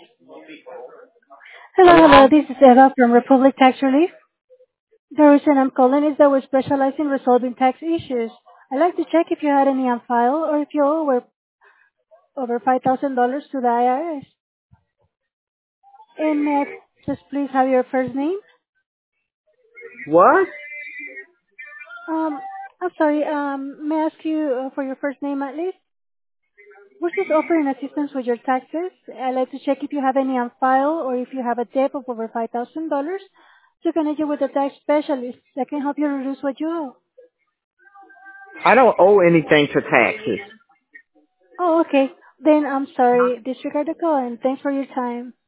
Hello, hello. Hello? This is Eva from Republic Tax Relief. The reason I'm calling is that we specialize in resolving tax issues. I'd like to check if you had any on file or if you owe over $5,000 to the IRS. And may I just please have your first name? What? Um, I'm sorry, may I ask you for your first name at least? We're just offering assistance with your taxes. I'd like to check if you have any on file or if you have a debt of over $5,000 to connect you with a tax specialist that can help you reduce what you owe. I don't owe anything to taxes. Oh, okay. Then I'm sorry. Disregard the call and thanks for your time.